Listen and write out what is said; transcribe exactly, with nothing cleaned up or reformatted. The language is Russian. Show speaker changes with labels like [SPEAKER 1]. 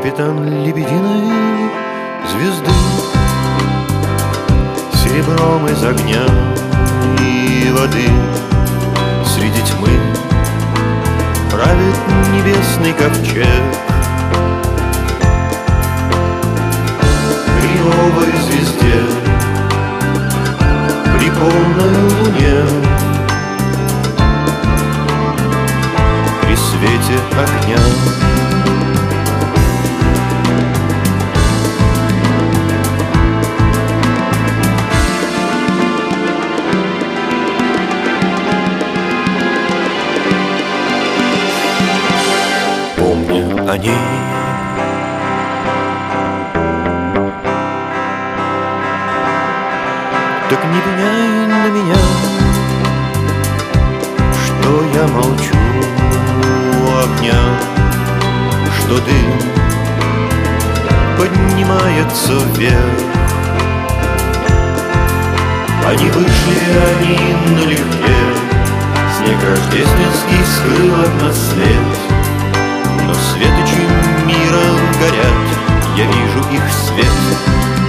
[SPEAKER 1] Капитан лебединой звезды, серебром из огня и воды, среди тьмы правит небесный ковчег. При новой звезде, при полной луне, при свете огня о ней. Так не пеняй на меня, что я молчу у огня, что дым поднимается вверх. Они вышли, они налегке, снег рождественский скрыл от нас след. Но светочи мира горят, я вижу их свет.